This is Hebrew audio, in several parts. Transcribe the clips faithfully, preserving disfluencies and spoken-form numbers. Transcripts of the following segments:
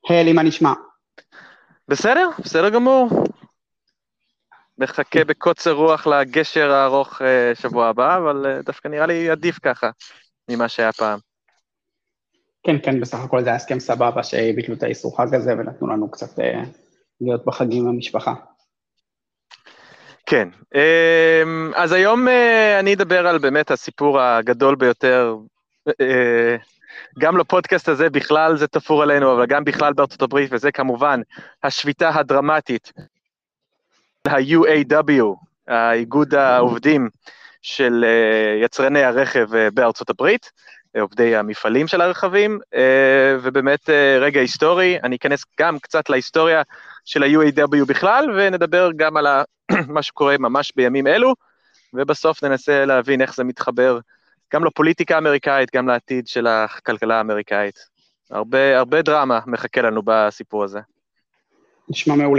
היי, מה נשמע? בסדר, בסדר גמור. מחכה בקוצר רוח לגשר הארוך אה, שבוע הבא, אבל אה, דווקא נראה לי עדיף ככה ממה שהיה פעם. כן, כן, בסך הכל זה היה הסכם סבבה שביטלו את האיסור חג הזה ונתנו לנו קצת אה, להיות בחגים עם המשפחה. כן, אמ, אז היום אה, אני אדבר על באמת הסיפור הגדול ביותר, אה, גם לפודקאסט הזה בכלל זה תפור עלינו, אבל גם בכלל בארצות הברית, וזה כמובן השביתה הדרמטית, ה-יו איי דאבליו, האיגוד העובדים של אה, יצרני הרכב אה, בארצות הברית, אה, עובדי המפעלים של הרכבים, אה, ובאמת אה, רגע היסטורי, אני אכנס גם קצת להיסטוריה של ה-יו איי דאבליו בכלל, ונדבר גם על מה שקורה ממש בימים אלו, ובסוף ננסה להבין איך זה מתחבר גם לפוליטיקה האמריקאית, גם לעתיד של הכלכלה האמריקאית. הרבה, הרבה דרמה מחכה לנו בסיפור הזה. נשמע מעולה.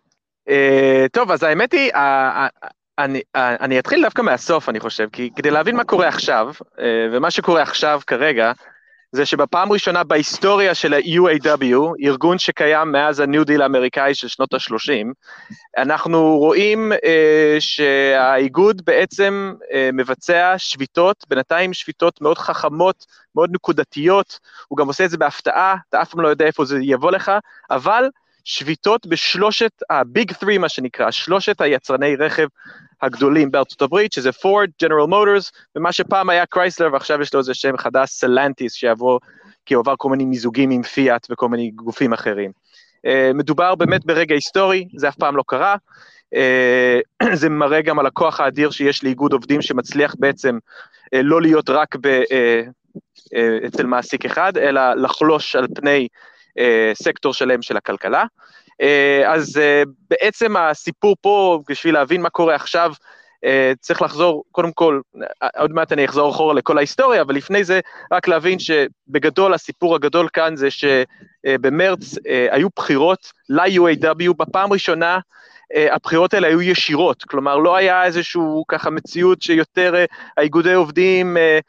Uh, טוב, אז האמת היא, uh, uh, אני, uh, אני אתחיל דווקא מהסוף, אני חושב, כי כדי להבין מה קורה עכשיו, uh, ומה שקורה עכשיו כרגע, זה שבפעם ראשונה בהיסטוריה של ה-יו איי דאבליו, ארגון שקיים מאז הניו דיל האמריקאי של שנות ה-שלושים, אנחנו רואים uh, שהאיגוד בעצם uh, מבצע שביתות, בינתיים שביתות מאוד חכמות, מאוד נקודתיות, הוא גם עושה את זה בהפתעה, אתה אף פעם לא יודע איפה זה יבוא לך, אבל שביתות בשלושת, הביג תרי מה שנקרא, שלושת היצרני רכב הגדולים בארצות הברית, שזה פורד, ג'נרל מוטורס, ומה שפעם היה קרייסלר, ועכשיו יש לו איזה שם חדש, סלנטיס, שיעבור, כי הוא עבר כל מיני מיזוגים עם פיאט וכל מיני גופים אחרים. Uh, מדובר באמת ברגע היסטורי, זה אף פעם לא קרה, uh, זה מראה גם על הכוח האדיר שיש לאיגוד עובדים שמצליח בעצם uh, לא להיות רק ב, uh, uh, אצל מעסיק אחד, אלא לחלוש על פני uh, סקטור שלם של הכלכלה. Uh, אז uh, בעצם הסיפור פה, בשביל להבין מה קורה עכשיו, Uh, צריך לחזור, קודם כל, עוד מעט אני אחזור אחורה לכל ההיסטוריה, אבל לפני זה רק להבין שבגדול, הסיפור הגדול כאן זה שבמרץ uh, uh, היו בחירות ל-יו איי דאבליו, בפעם ראשונה uh, הבחירות האלה היו ישירות, כלומר לא היה איזשהו ככה מציאות שיותר uh, האיגודי עובדים uh,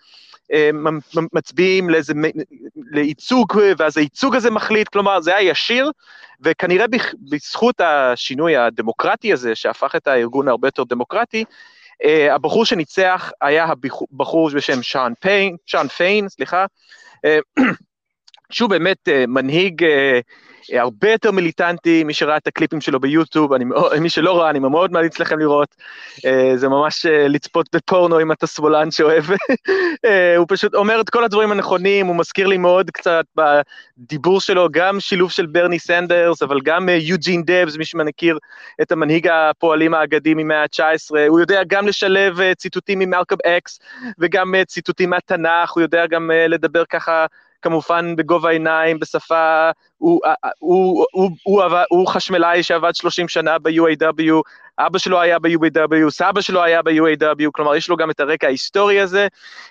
uh, מצביעים לאיזה, לייצוג, ואז הייצוג הזה מחליט, כלומר זה היה ישיר, וכנראה בזכות השינוי הדמוקרטי הזה, שהפך את הארגון הרבה יותר דמוקרטי, uh, הבחור שניצח היה הבחור בשם שאן פיין, שאן פיין, סליחה, uh, שהוא באמת uh, מנהיג uh, הרבה יותר מיליטנטי, מי שראה את הקליפים שלו ביוטיוב, אני, מי שלא ראה, אני מאוד מעדיף לכם לראות, uh, זה ממש uh, לצפות בפורנו אם אתה שמאלן שאוהב, uh, הוא פשוט אומר את כל הדברים הנכונים, הוא מזכיר לי מאוד קצת בדיבור שלו, גם שילוב של ברני סנדרס, אבל גם uh, יוג'ין דבס, מי שמכיר את המנהיג הפועלים האגדי ממאה ה-תשע עשרה, הוא יודע גם לשלב uh, ציטוטים ממלקום אקס, וגם uh, ציטוטים מהתנ"ך, הוא יודע גם uh, לדבר ככה, כמובן בגובה העיניים, בשפה, הוא, הוא, הוא, הוא, הוא, הוא חשמלאי שעבד שלושים שנה ב-יו איי דאבליו, אבא שלו היה ב-יו איי דאבליו, סבא שלו היה ב-יו איי דאבליו, כלומר יש לו גם את הרקע ההיסטורי הזה,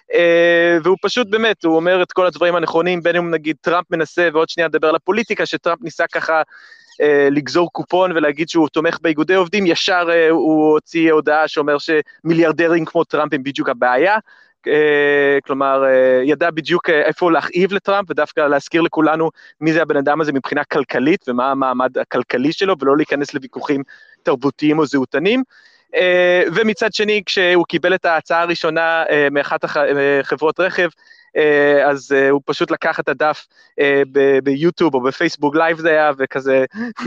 והוא פשוט באמת, הוא אומר את כל הדברים הנכונים, בין אם נגיד טראמפ מנסה, ועוד שנייה לדבר על הפוליטיקה, שטראמפ ניסה ככה לגזור קופון ולהגיד שהוא תומך באיגודי עובדים, ישר הוא הוציא הודעה שאומר שמיליארדרים כמו טראמפ הם בדיוק הבעיה, כלומר, ידע בדיוק איפה להכאיב לטראמפ, ודווקא להזכיר לכולנו מי זה הבן אדם הזה מבחינה כלכלית, ומה המעמד הכלכלי שלו, ולא להיכנס לוויכוחים תרבותיים או זהותנים, ומצד שני, כשהוא קיבל את ההצעה הראשונה מאחת החברות רכב, אז הוא פשוט לקח את הדף ביוטיוב או בפייסבוק לייב זה היה, וכזה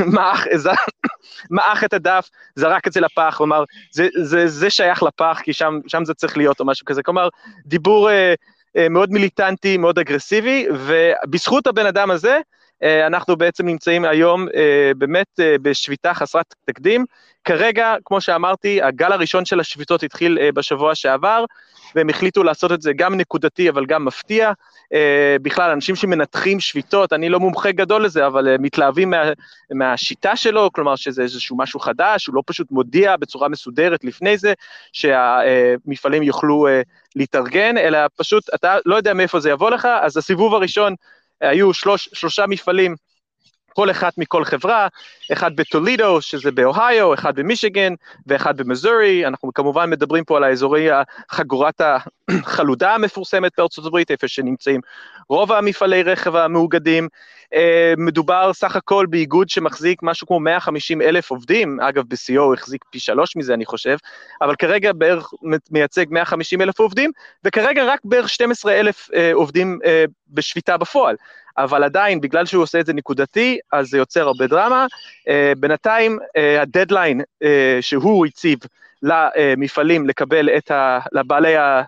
מעך את הדף, זרק את זה לפח, כלומר, זה, זה, זה שייך לפח, כי שם, שם זה צריך להיות או משהו כזה, כלומר, דיבור מאוד מיליטנטי, מאוד אגרסיבי, ובזכות הבן אדם הזה, אנחנו בעצם נמצאים היום באמת בשביתה חסרת תקדים, כרגע, כמו שאמרתי, הגל הראשון של השביתות התחיל בשבוע שעבר, והם החליטו לעשות את זה גם נקודתי, אבל גם מפתיע, בכלל, אנשים שמנתחים שביתות, אני לא מומחה גדול לזה, אבל מתלהבים מה, מהשיטה שלו, כלומר שזה איזשהו משהו חדש, הוא לא פשוט מודיע בצורה מסודרת לפני זה, שהמפעלים יוכלו להתארגן, אלא פשוט, אתה לא יודע מאיפה זה יבוא לך, אז הסיבוב הראשון, היו שלוש, שלושה מפעלים, כל אחד מכל חברה, אחד בטולידו, שזה באוהיו, אחד במישיגן, ואחד במזורי, אנחנו כמובן מדברים פה על האזורי חגורת החלודה המפורסמת בארצות הברית, איפה שנמצאים רוב המפעלי רכב המאוגדים, מדובר סך הכל באיגוד שמחזיק משהו כמו מאה וחמישים אלף עובדים, אגב ב-סי או הוא החזיק פי שלוש מזה אני חושב, אבל כרגע בערך מייצג מאה וחמישים אלף עובדים, וכרגע רק בערך שנים עשר אלף עובדים בשביתה בפועל, אבל עדיין בגלל שהוא עושה את זה נקודתי, אז זה יוצר הרבה דרמה, בינתיים הדדליין שהוא הציב למפעלים לקבל את ה... לבעלי ה...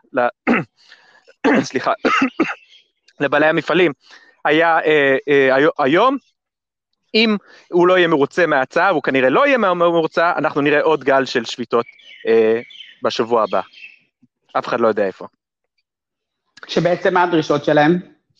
סליחה, לבעלי המפעלים, היה אה, אה, היום, אם הוא לא יהיה מרוצה מההצעה, הוא כנראה לא יהיה מרוצה, אנחנו נראה עוד גל של שביתות אה, בשבוע הבא. אף אחד לא יודע איפה. שבעצם מה הדרישות שלהם?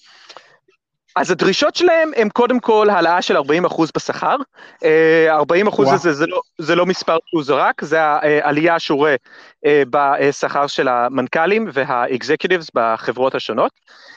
אז הדרישות שלהם הם קודם כל העלאה של ארבעים אחוז בשכר, ארבעים אחוז הזה זה לא, זה לא מספר שהוא זרק, זה העלייה שהוא רואה בשכר של המנכ"לים והאקזקיוטיבס בחברות השונות,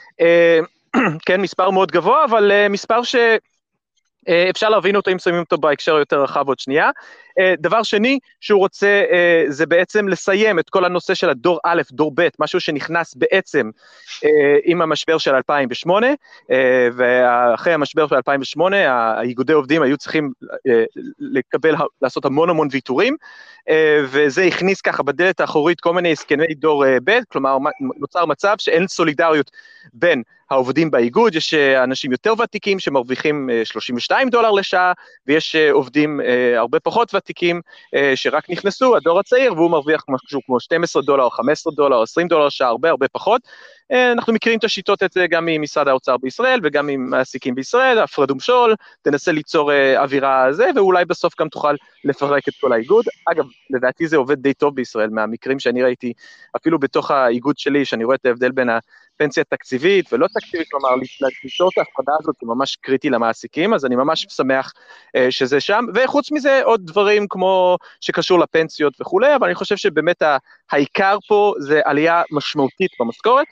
כן, מספר מאוד גבוה, אבל מספר שאפשר להבין אותו אם שמים אותו בהקשר יותר רחב עוד שנייה. דבר שני שהוא רוצה זה בעצם לסיים את כל הנושא של הדור א', דור ב', משהו שנכנס בעצם עם המשבר של אלפיים ושמונה, ואחרי המשבר של אלפיים ושמונה האיגודי עובדים היו צריכים לקבל, לעשות המון המון ויתורים, וזה הכניס ככה בדלת האחורית כל מיני הסכמי דור ב', כלומר נוצר מצב שאין סולידריות בין העובדים באיגוד, יש אנשים יותר ותיקים שמרוויחים שלושים ושניים דולר לשעה, ויש עובדים הרבה פחות ותיקים שרק נכנסו, הדור הצעיר, והוא מרוויח משהו כמו שנים עשר דולר, או חמישה עשר דולר, או עשרים דולר שעה, הרבה הרבה פחות. אנחנו מכירים את השיטות את זה גם ממשרד האוצר בישראל, וגם עם מעסיקים בישראל, הפרד ומשול, תנסה ליצור אווירה הזה, ואולי בסוף גם תוכל לפרק את כל האיגוד. אגב, לדעתי זה עובד די טוב בישראל, מהמקרים שאני ראיתי, אפילו בתוך האיגוד שלי, שאני רואה את ההבדל בין הפנסיה תקציבית ולא תקציבית, כלומר, ליצור את ההפרדה הזאת, זה ממש קריטי למעסיקים, אז אני ממש שמח שזה שם, וחוץ מזה עוד דברים כמו שקשור לפנסיות וכו', אבל אני חושב שבאמת העיקר פה זה עלייה משמעותית במשכורת,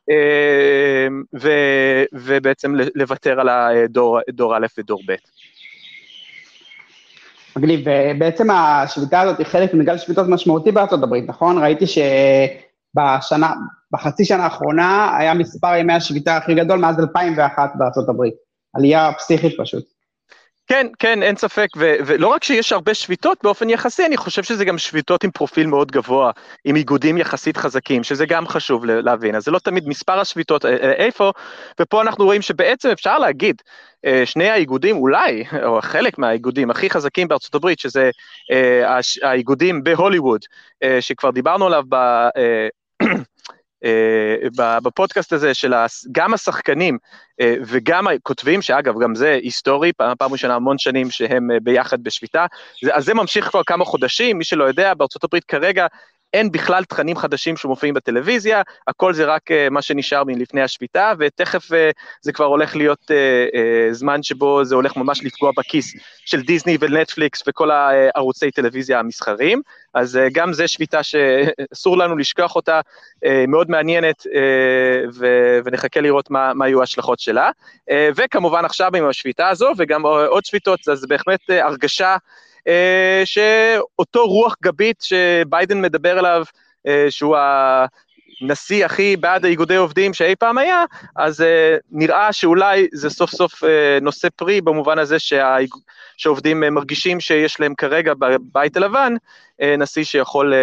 ובעצם לוותר על הדור א' ודור ב'. מגניב, ובעצם השביתה הזאת היא חלק מגל שביתות משמעותי בארצות הברית, נכון? ראיתי שבשנה, בחצי שנה האחרונה היה מספר ימי השביתה הכי גדול מאז אלפיים ואחת בארצות הברית, עלייה פסיכית פשוט. כן, כן, אין ספק, ו- ולא רק שיש הרבה שביתות באופן יחסי, אני חושב שזה גם שביתות עם פרופיל מאוד גבוה, עם איגודים יחסית חזקים, שזה גם חשוב להבין, אז זה לא תמיד מספר השביתות איפה, ופה אנחנו רואים שבעצם אפשר להגיד, שני האיגודים אולי, או חלק מהאיגודים הכי חזקים בארצות הברית, שזה האיגודים בהוליווד, שכבר דיברנו עליו ב... בפודקאסט הזה של גם השחקנים וגם הכותבים, שאגב גם זה היסטורי, פעם ראשונה המון שנים שהם ביחד בשביתה, אז זה ממשיך כבר כמה חודשים, מי שלא יודע, בארצות הברית כרגע אין בכלל תכנים חדשים שמופיעים בטלוויזיה, הכל זה רק מה שנשאר מלפני השביתה, ותכף זה כבר הולך להיות זמן שבו זה הולך ממש לפגוע בכיס של דיסני ונטפליקס וכל הערוצי טלוויזיה המסחריים, אז גם זה שביתה שאסור לנו לשכוח אותה, מאוד מעניינת, ונחכה לראות מה, מה יהיו ההשלכות שלה, וכמובן עכשיו עם השביתה הזו, וגם עוד שביתות, אז בהחלט הרגשה, שאותו רוח גבית שביידן מדבר עליו, שהוא הנשיא הכי בעד האיגודי עובדים שאי פעם היה, אז נראה שאולי זה סוף סוף נושא פרי, במובן הזה שהעובדים מרגישים שיש להם כרגע בבית הלבן, נשיא שיכול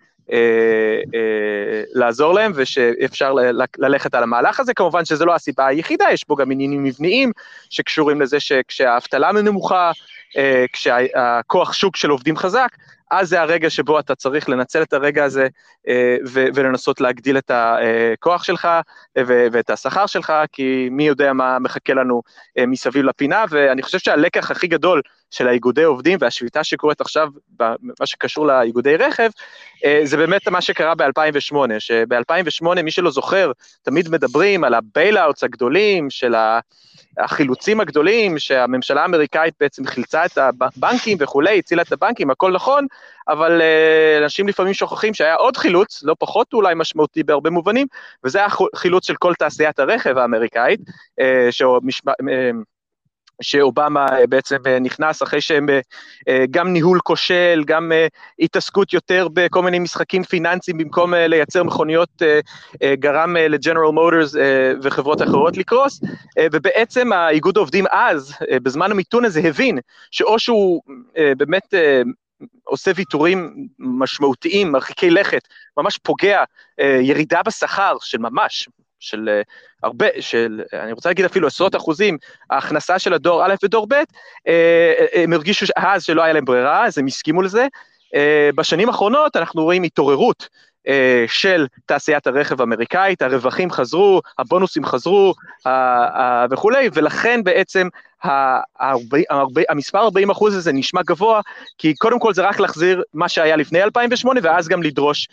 לעזור להם, ושאפשר ללכת על המהלך הזה, כמובן שזה לא הסיבה היחידה, יש פה גם עניינים מבניים, שקשורים לזה שכשהאבטלה נמוכה, כשהכוח שוק של עובדים חזק, אז זה הרגע שבו אתה צריך לנצל את הרגע הזה, ולנסות להגדיל את הכוח שלך, ואת השכר שלך, כי מי יודע מה מחכה לנו מסביב לפינה, ואני חושב שהלקח הכי גדול של האיגודי עובדים, והשביתה שקורית עכשיו, מה שקשור לאיגודי רכב, זה באמת מה שקרה ב-אלפיים ושמונה, שב-אלפיים ושמונה מי שלא זוכר, תמיד מדברים על הבייל-אוטס הגדולים, של החילוצים הגדולים, שהממשלה האמריקאית בעצם חילצה את הבנקים וכולי, הצילה את הבנקים, הכל נכון, אבל אנשים לפעמים שוכחים שהיה עוד חילוץ, לא פחות אולי משמעותי בהרבה מובנים, וזה החילוץ של כל תעשיית הרכב האמריקאית, שאובמה בעצם נכנס אחרי שהם גם ניהול כושל, גם התעסקות יותר בכל מיני משחקים פיננסיים, במקום לייצר מכוניות, גרם לג'נרל מוטורס וחברות אחרות לקרוס, ובעצם האיגוד העובדים אז, בזמן המיתון הזה, הבין שאו שהוא באמת עושה ויתורים משמעותיים, מרחיקי לכת, ממש פוגע, ירידה בשכר של ממש, של הרבה, של, אני רוצה להגיד אפילו עשרות אחוזים, ההכנסה של הדור א' ודור ב', הם הרגישו אז שלא היה להם ברירה, אז הם הסכימו לזה. בשנים האחרונות אנחנו רואים התעוררות של תעשיית הרכב האמריקאית, הרווחים חזרו, הבונוסים חזרו וכולי, ולכן בעצם המספר ארבעים אחוז הזה נשמע גבוה, כי קודם כל זה רק להחזיר מה שהיה לפני אלפיים ושמונה, ואז גם לדרוש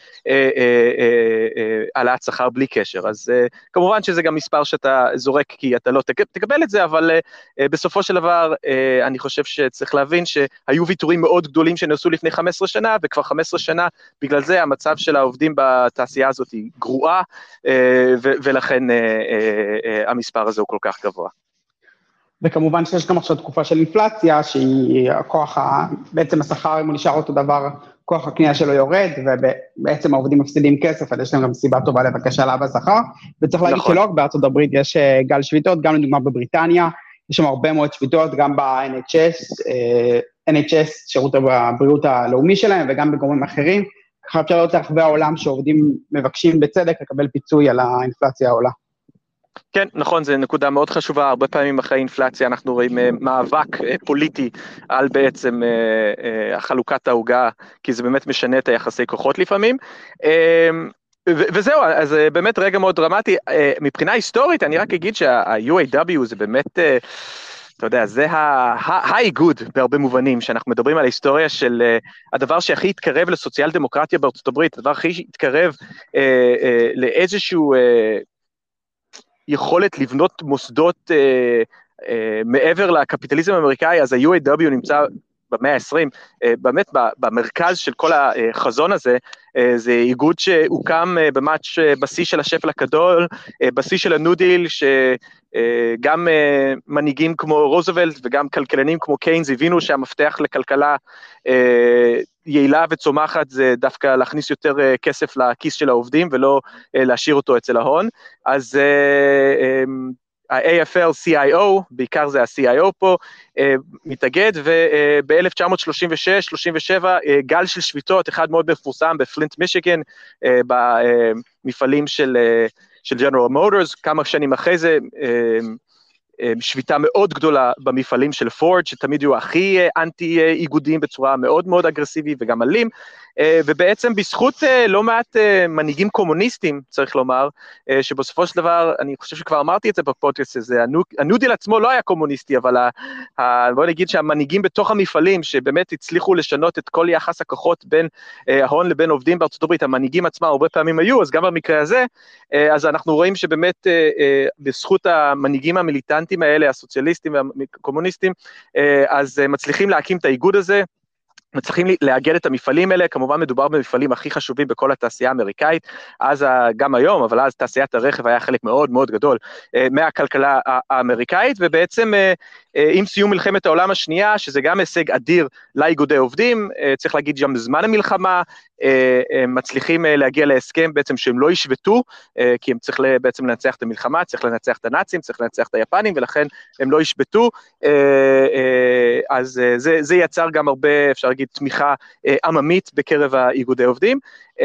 העלאת שכר בלי קשר. אז כמובן שזה גם מספר שאתה זורק, כי אתה לא תקבל את זה, אבל בסופו של דבר אני חושב שצריך להבין שהיו ויתורים מאוד גדולים שנעשו לפני חמש עשרה שנה, וכבר חמש עשרה שנה, בגלל זה המצב של העובדים בתעשייה הזאת היא גרועה, ולכן המספר הזה הוא כל כך גבוה. וכמובן שיש גם עכשיו תקופה של אינפלציה, שהיא הכוח, בעצם השכר, אם הוא נשאר אותו דבר, כוח הקנייה שלו יורד, ובעצם העובדים מפסידים כסף, אז יש להם גם סיבה טובה לבקש העלאה בשכר, וצריך להגיד שלא רק בארצות הברית יש גל שביתות, גם לדוגמה בבריטניה, יש שם הרבה מאוד שביתות, גם ב-אן אייץ' אס, אן אייץ' אס, שירות הבריאות הלאומי שלהם, וגם בגורמים אחרים, ככה אפשר לראות לרחבי העולם שעובדים מבקשים בצדק לקבל פיצוי על האינפלציה העולה. כן, נכון, זו נקודה מאוד חשובה, הרבה פעמים אחרי אינפלציה אנחנו רואים מאבק פוליטי על בעצם חלוקת העוגה, כי זה באמת משנה את היחסי כוחות לפעמים, וזהו, אז באמת רגע מאוד דרמטי, מבחינה היסטורית אני רק אגיד שה-יו איי דאבליו זה באמת, אתה יודע, זה האיגוד בהרבה מובנים, שאנחנו מדברים על ההיסטוריה של הדבר שהכי התקרב לסוציאל דמוקרטיה בארצות הברית, הדבר הכי התקרב לאיזשהו יכולת לבנות מוסדות אה, אה, מעבר לקפיטליזם האמריקאי, אז ה-יו איי דאבליו נמצא במאה ה-עשרים, אה, באמת במרכז של כל החזון הזה, אה, זה איגוד שהוקם אה, במאץ' בשיא של השפל הגדול, אה, בשיא של הניו דיל, שגם אה, מנהיגים כמו רוזוולט וגם כלכלנים כמו קיינס הבינו שהמפתח לכלכלה אה, יעילה וצומחת זה דווקא להכניס יותר כסף לכיס של העובדים ולא להשאיר אותו אצל ההון, אז ה-איי אף אל סי איי או, בעיקר זה ה-סי איי או פה, מתאגד, וב-אלף תשע מאות שלושים ושש שלושים ושבע גל של שביתות, אחד מאוד מפורסם בפלינט מישיגן, במפעלים של ג'נרל מוטורס, כמה שנים אחרי זה, שביתה מאוד גדולה במפעלים של פורד, שתמיד יהיו הכי אנטי איגודים בצורה מאוד מאוד אגרסיבית וגם אלים, ובעצם בזכות לא מעט מנהיגים קומוניסטים, צריך לומר, שבסופו של דבר, אני חושב שכבר אמרתי את זה בפודקאסט הזה, הניו דיל עצמו לא היה קומוניסטי, אבל בוא נגיד שהמנהיגים בתוך המפעלים, שבאמת הצליחו לשנות את כל יחס הכוחות בין ההון לבין עובדים בארצות הברית, המנהיגים עצמם הרבה פעמים היו, אז גם במקרה הזה, אז אנחנו רואים שבאמת בזכות המנהיגים המיליטנטים האלה, הסוציאליסטים והקומוניסטים, אז מצליחים להקים את האיגוד הזה, מצליחים לאגד את המפעלים האלה, כמובן מדובר במפעלים הכי חשובים בכל התעשייה האמריקאית, אז גם היום, אבל אז תעשיית הרכב היה חלק מאוד מאוד גדול מהכלכלה האמריקאית, ובעצם עם סיום מלחמת העולם השנייה, שזה גם הישג אדיר לאיגודי עובדים, צריך להגיד גם בזמן המלחמה, מצליחים להגיע להסכם בעצם שהם לא ישבטו, כי הם צריך בעצם לנצח את המלחמה, צריך לנצח את הנאצים, צריך לנצח את היפנים, ולכן הם לא ישבטו, אז זה, זה יצר גם הרבה, אפשר להגיד, תמיכה עממית בקרב האיגודי עובדים,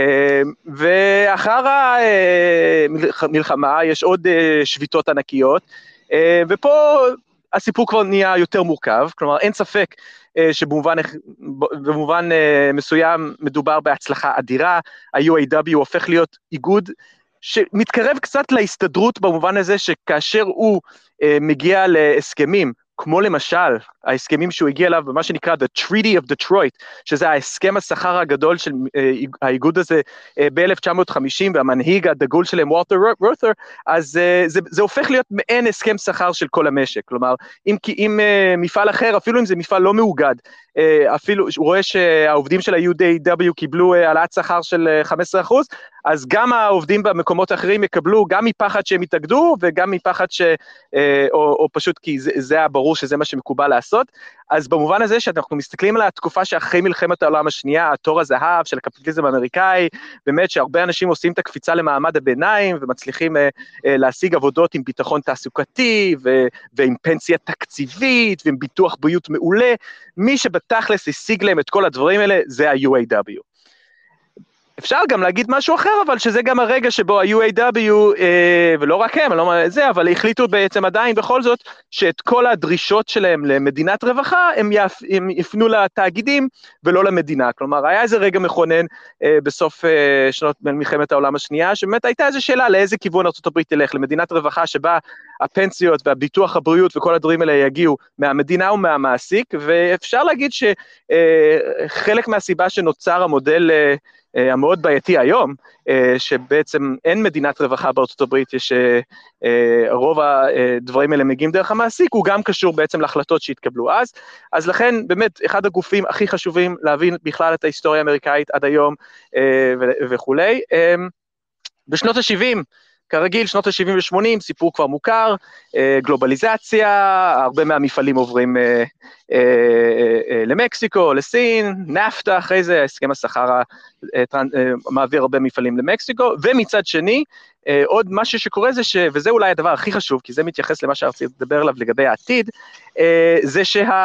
ואחר המלחמה יש עוד שביתות ענקיות, ופה הסיפור כבר נהיה יותר מורכב, כלומר אין ספק שבמובן במובן מסוים מדובר בהצלחה אדירה, ה-יו איי דאבליו הופך להיות איגוד שמתקרב קצת להסתדרות במובן הזה שכאשר הוא מגיע להסכמים, כמו למשל, ההסכמים שהוא הגיע אליו, במה שנקרא The Treaty of Detroit, שזה ההסכם השכר הגדול של האיגוד הזה ב-אלף תשע מאות חמישים, והמנהיג הדגול שלהם, וולטר רות'ר, אז זה, זה הופך להיות מעין הסכם שכר של כל המשק, כלומר, אם, אם מפעל אחר, אפילו אם זה מפעל לא מאוגד, אפילו, הוא רואה שהעובדים של ה-יו איי דאבליו קיבלו העלאת שכר של חמישה עשר אחוז, אז גם העובדים במקומות האחרים יקבלו, גם מפחד שהם יתאגדו, וגם מפחד ש... או, או פשוט כי זה, זה היה ברור שזה מה שמקובל לעשות. אז במובן הזה שאנחנו מסתכלים על התקופה שאחרי מלחמת העולם השנייה, התור הזהב של הקפיטליזם האמריקאי, באמת שהרבה אנשים עושים את הקפיצה למעמד הביניים, ומצליחים אה, אה, להשיג עבודות עם ביטחון תעסוקתי, ו, ועם פנסיה תקציבית, ועם ביטוח בריאות מעולה, מי שבתכלס השיג להם את כל הדברים האלה, זה ה-יו איי דאבליו. אפשר גם להגיד משהו אחר, אבל שזה גם הרגע שבו ה-יו איי דאבליו, אה, ולא רק הם, לא זה, אבל החליטו בעצם עדיין בכל זאת, שאת כל הדרישות שלהם למדינת רווחה, הם, יפ, הם יפנו לתאגידים ולא למדינה. כלומר, היה איזה רגע מכונן אה, בסוף אה, שנות מלחמת העולם השנייה, שבאמת הייתה איזו שאלה לאיזה כיוון ארצות הברית תלך, למדינת רווחה שבה הפנסיות והביטוח הבריאות וכל הדברים האלה יגיעו מהמדינה ומהמעסיק, ואפשר להגיד שחלק מהסיבה שנוצר המודל אה, המאוד בעייתי היום, שבעצם אין מדינת רווחה בארצות הברית, יש רוב הדברים האלה מגיעים דרך המעסיק, הוא גם קשור בעצם להחלטות שהתקבלו אז, אז לכן באמת אחד הגופים הכי חשובים להבין בכלל את ההיסטוריה האמריקאית עד היום וכולי. בשנות ה-שבעים, כרגיל, שנות ה-שבעים ו-שמונים, סיפור כבר מוכר, גלובליזציה, הרבה מהמפעלים עוברים למקסיקו, לסין, נפטה, אחרי זה, הסכם השכר מעביר הרבה מפעלים למקסיקו, ומצד שני, עוד משהו שקורה זה, ש, וזה אולי הדבר הכי חשוב, כי זה מתייחס למה שרציתי לדבר עליו לגבי העתיד, זה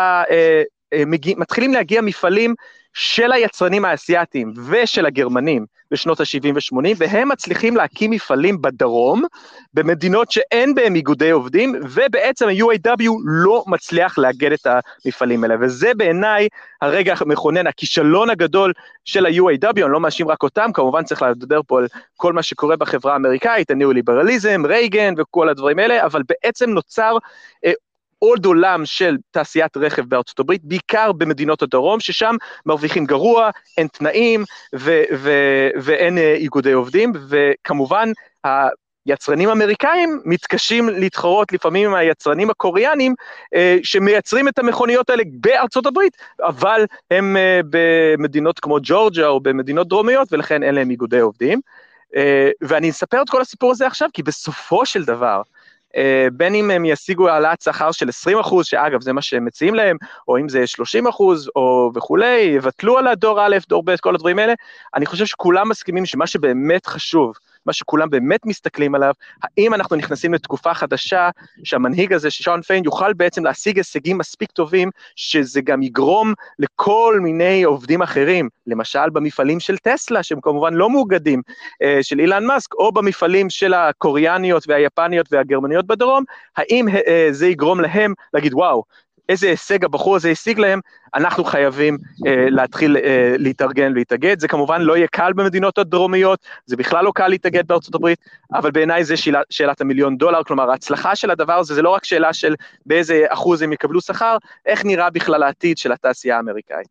שמתחילים להגיע מפעלים של היצרנים האסייתיים ושל הגרמנים בשנות ה-שבעים ו-שמונים, והם מצליחים להקים מפעלים בדרום, במדינות שאין בהם איגודי עובדים, ובעצם ה-יו איי דאבליו לא מצליח לאגד את המפעלים האלה, וזה בעיניי הרגע המכונן, הכישלון הגדול של ה-יו איי דאבליו, אני לא מאשים רק אותם, כמובן צריך לדבר פה על כל מה שקורה בחברה האמריקאית, הניאו-ליברליזם, רייגן וכל הדברים האלה, אבל בעצם נוצר עוד עולם של תעשיית רכב בארצות הברית, בעיקר במדינות הדרום, ששם מרוויחים גרוע, אין תנאים, ו- ו- ואין איגודי עובדים, וכמובן, היצרנים האמריקאים מתקשים להתחרות לפעמים עם היצרנים הקוריאנים, שמייצרים את המכוניות האלה בארצות הברית, אבל הם במדינות כמו ג'ורג'יה, או במדינות דרומיות, ולכן אין להם איגודי עובדים. ואני אספר את כל הסיפור הזה עכשיו, כי בסופו של דבר, בין אם הם ישיגו העלאת שכר של עשרים אחוז, שאגב זה מה שהם מציעים להם, או אם זה שלושים אחוז, או וכולי, יבטלו על הדור א', דור ב', כל הדברים האלה, אני חושב שכולם מסכימים שמה שבאמת חשוב, מה שכולם באמת מסתכלים עליו, האם אנחנו נכנסים לתקופה חדשה, שהמנהיג הזה, ששון פיין, יוכל בעצם להשיג הישגים מספיק טובים, שזה גם יגרום לכל מיני עובדים אחרים, למשל במפעלים של טסלה, שהם כמובן לא מאוגדים, של אילן מאסק, או במפעלים של הקוריאניות והיפניות והגרמניות בדרום, האם זה יגרום להם להגיד, וואו, איזה הישג הבחור הזה השיג להם, אנחנו חייבים אה, להתחיל אה, להתארגן ולהתאגד, זה כמובן לא יהיה קל במדינות הדרומיות, זה בכלל לא קל להתאגד בארצות הברית, אבל בעיניי זה שאלה, שאלת המיליון דולר, כלומר ההצלחה של הדבר הזה, זה לא רק שאלה של באיזה אחוז הם יקבלו שכר, איך נראה בכלל העתיד של התעשייה האמריקאית.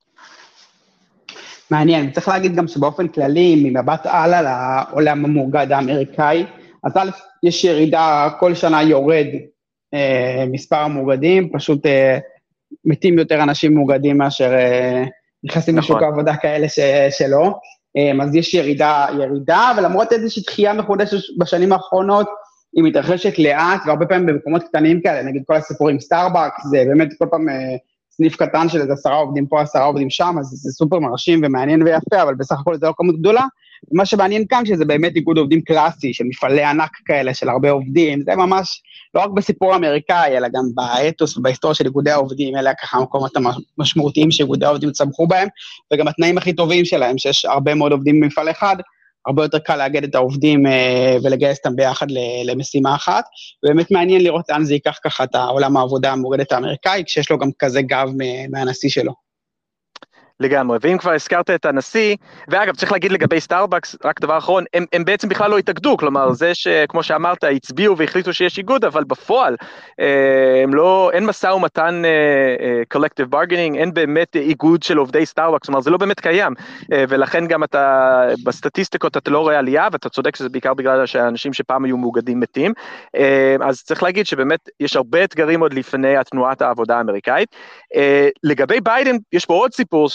מעניין, צריך להגיד גם שבאופן כללי, ממבט על על העולם המאוגד האמריקאי, אז יש ירידה, כל שנה יורד, מספר המאוגדים, פשוט מתים יותר אנשים מאוגדים מאשר נכנסים לשוק העבודה כאלה שלא, אז יש ירידה, ירידה, ולמרות איזושהי דחייה מחודשת בשנים האחרונות, היא מתרחשת לאט, והרבה פעמים במקומות קטנים כאלה, נגיד כל הסיפורים סטארבקס, זה באמת כל פעם סניף קטן של איזה עשרה עובדים פה, עשרה עובדים שם, אז זה סופר מרשים ומעניין ויפה, אבל בסך הכל זה לא כמות גדולה, ומה שמעניין כאן שזה באמת איגוד עובדים קלאסי, של מפעלי ענק כאלה, של הרבה עובדים, זה ממש לא רק בסיפור האמריקאי, אלא גם באתוס ובהיסטוריה של איגודי העובדים, אלה ככה המקומות המשמעותיים שאיגודי העובדים צמחו בהם, וגם התנאים הכי טובים שלהם, שיש הרבה מאוד עובדים במפעל אחד, הרבה יותר קל לאגד את העובדים ולגייס אותם ביחד למשימה אחת, ובאמת מעניין לראות לאן זה ייקח ככה את העולם העבודה המאוגדת האמריקאי, כשיש לו גם כזה גב מהנשיא שלו. לגמרי, ואם כבר הזכרת את הנשיא, ואגב צריך להגיד לגבי סטארבקס, רק דבר אחרון, הם, הם בעצם בכלל לא התאגדו, כלומר זה שכמו שאמרת, הצביעו והחליטו שיש איגוד, אבל בפועל, הם לא, אין מסע ומתן collective bargaining, אין באמת איגוד של עובדי סטארבקס, כלומר זה לא באמת קיים, ולכן גם אתה, בסטטיסטיקות אתה לא רואה עלייה, ואתה צודק שזה בעיקר בגלל שהאנשים שפעם היו מאוגדים מתים, אז צריך להגיד שבאמת יש הרבה אתגרים עוד לפני התנועת העבודה האמריקאית. לגבי ביידן, יש פה עוד סיפור ש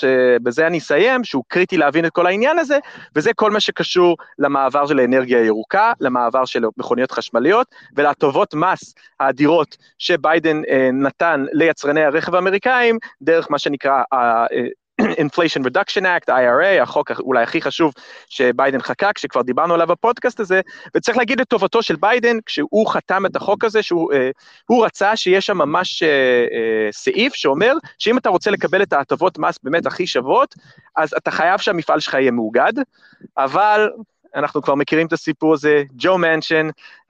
שבזה אני אסיים, שהוא קריטי להבין את כל העניין הזה, וזה כל מה שקשור למעבר של האנרגיה הירוקה, למעבר של מכוניות חשמליות, ולהטובות מס האדירות שביידן נתן ליצרני הרכב האמריקאים, דרך מה שנקרא Inflation Reduction Act, ה-איי אר איי, החוק אולי הכי חשוב שביידן חקק, שכבר דיברנו עליו בפודקאסט הזה, וצריך להגיד את טובתו של ביידן, כשהוא חתם את החוק הזה, שהוא הוא רצה שיש שם ממש סעיף שאומר, שאם אתה רוצה לקבל את ההטבות מס באמת הכי שוות, אז אתה חייב שהמפעל שלך יהיה מאוגד, אבל אנחנו כבר מכירים את הסיפור הזה, ג'ו מנשן,